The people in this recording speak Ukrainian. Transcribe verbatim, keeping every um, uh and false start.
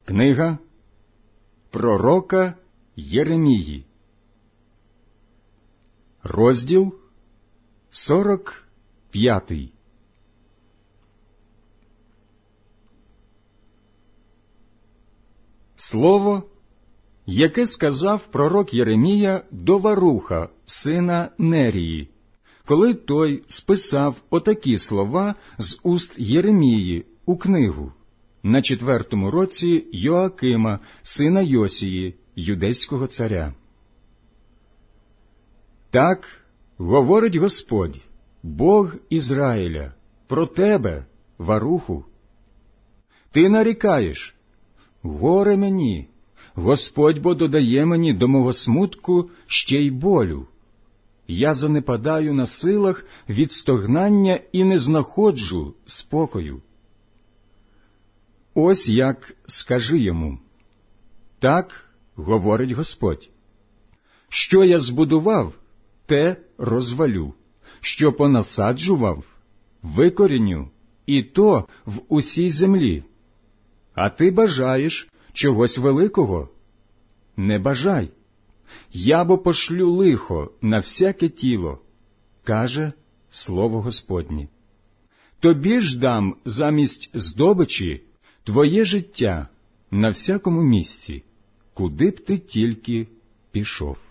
Книга пророка Єремії, розділ сорок п'ятий. Слово, яке сказав пророк Єремія до Варуха, сина Нерії, коли той списав отакі слова з уст Єремії у книгу на четвертому році Йоакима, сина Йосії, юдейського царя. Так говорить Господь, Бог Ізраїля, про тебе, Варуху. Ти нарікаєш: горе мені, Господь бо додає мені до мого смутку ще й болю. Я занепадаю на силах від стогнання і не знаходжу спокою. Ось як скажи йому: так говорить Господь. Що я збудував, те розвалю, що понасаджував, викоріню, і то в усій землі. А ти бажаєш чогось великого? Не бажай. Я бо пошлю лихо на всяке тіло, каже слово Господнє. Тобі ж дам замість здобичі твоє життя на всякому місці, куди б ти тільки пішов.